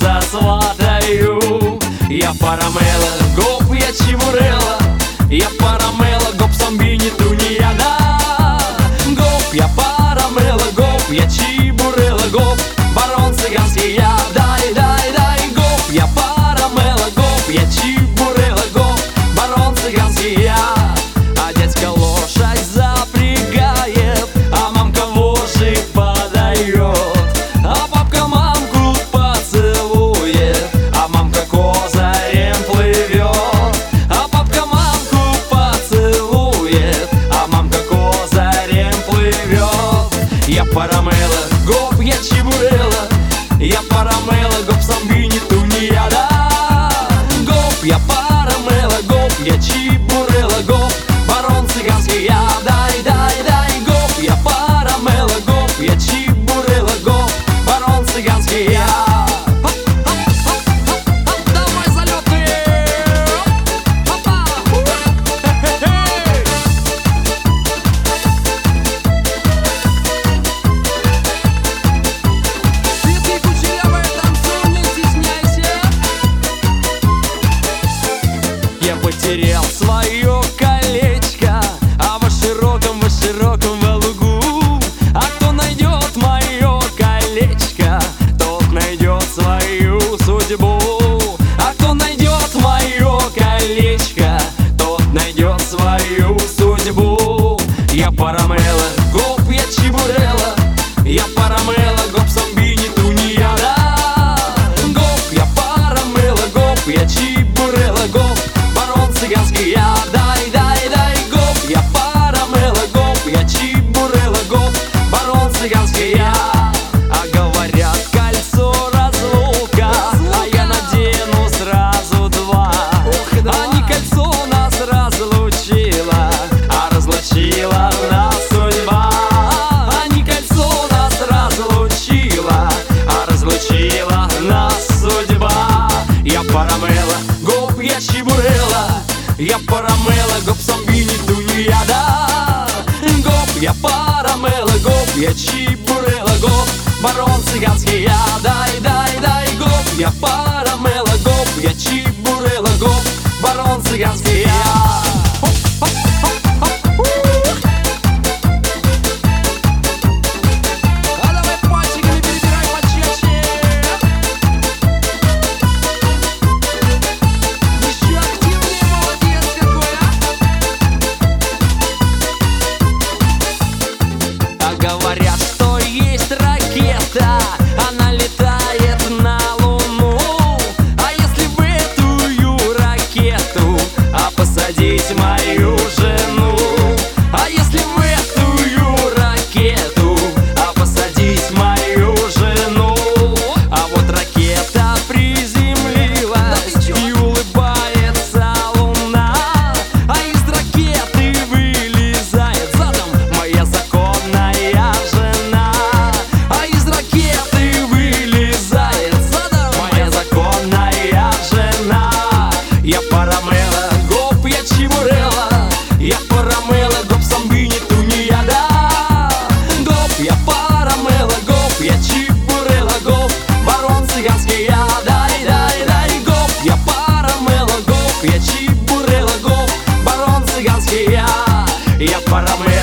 засватаю. Я парамела, гоп, я чебурела, я парамела, гоп, самбини, тунеяда. Гоп, я парамела, гоп, я чебурела, гоп, барон цыганский я. Дай, дай, дай, гоп, я парамела, гоп, я чебурела, гоп, барон цыганский я. А дядька лошадь запрягает, а мамка вожжи подает, а папка мамку поцелует, а мамка козырем плывет. А папка мамку поцелует, а мамка козырем плывет. Я парамела, гоп, я чебурела, я парамела, гоп, самбини, тунеяда. Гоп, я парамела, гоп, я чебурела, гоп, барон цыганский я. Дай, дай, дай, гоп, я парамела, гоп, я чебурела, гоп, барон цыганский я. Давай залетные! Опа! Светлый кучерявый танцуй, не стесняйся. Я потерял свое колечко, а во широком лугу. А кто найдет мое колечко, тот найдет свою судьбу. А кто найдет мое колечко, тот найдет свою судьбу. Я парамела, гоп, я чебурела, я парамела, гоп, самбини, тунеяда. Гоп, я парамела, гоп, я чебурела, гоп, барон цыганский я. Дай, дай, дай, гоп, я парамела, гоп, я чебурела, гоп, барон цыганский я. А говорят, кольцо разлука, а я надену сразу два. А не кольцо нас разлучило, а разлучила нас судьба. А не кольцо нас разлучило, а разлучила нас судьба. Я парамела, гоп, я чебурела, я парамела, гоп, самбини, тунеяда. Гоп, я парамела, гоп, я чебурела, гоп, барон цыганский я. Дай, дай, дай, гоп, я парамела, гоп, я чебурела, гоп, барон цыганский я. А давай пальчиками перебирай почаще. Еще активнее, молодец какой, а говорят, что есть ракета, она летает на Луну. А если в эту ракету посадить мою жену? А если в эту ракету посадить мою жену? А вот ракета приземлилась и улыбается луна, а из ракеты вылезает задом моя законная жена. А из ракеты вылезает задом моя законная жена. Я парамела, гоп, я чебурела, я парамела, гоп, самбини, тунеяда. Гоп, я парамела, гоп, я чебурела, гоп, барон цыганский я. Дай, дай, дай, гоп, я парамела, гоп, я чебурела, гоп, барон цыганский я. Я парамела.